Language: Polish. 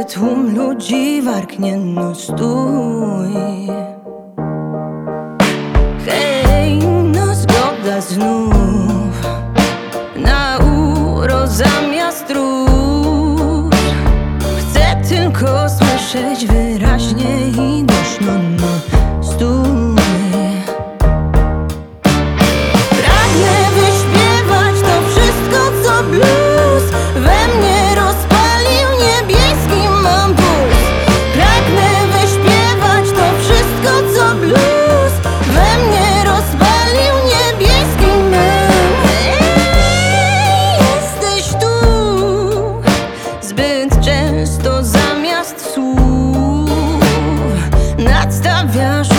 tłum ludzi warknie, no stój. Hej, no zgoda znów na uro zamiast róż. Chcę tylko słyszeć wyraźnie i głośno, no stój. Pragnę wyśpiewać to wszystko, co blues we mnie rozpalił, niebieski mam puls. Pragnę wyśpiewać to wszystko, co blues we mnie rozpalił, niebieski mam. Jesteś tu zbyt często zamiast słów nadstawiasz